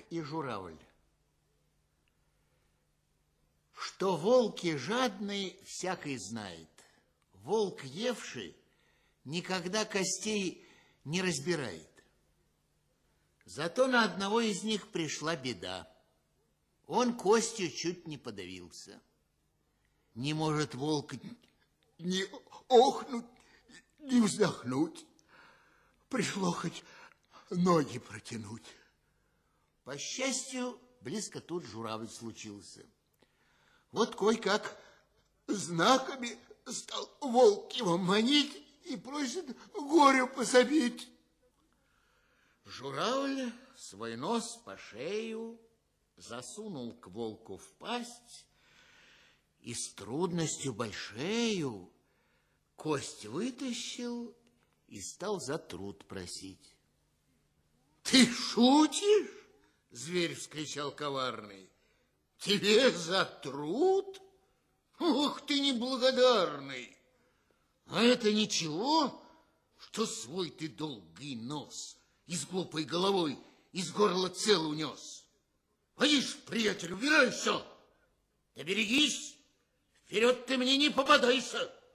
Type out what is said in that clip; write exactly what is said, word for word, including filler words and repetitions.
и журавль. Что волки жадные, всякий знает. Волк евший никогда костей не разбирает. Зато на одного из них пришла беда. Он костью чуть не подавился. Не может волк ни охнуть, ни вздохнуть. Пришло хоть ноги протянуть. По счастью, близко тут журавль случился. Вот кой-как знаками стал волк его манить и просит горю пособить. Журавль свой нос по шею засунул к волку в пасть и с трудностью большею кость вытащил и стал за труд просить. Ты шутишь? Зверь вскричал коварный. Тебе за труд? Ох ты неблагодарный! А это ничего, что свой ты долгий нос и с глупой головой из горла цел унес. Поишь, приятель, убирайся! Да берегись, вперед ты мне не попадайся!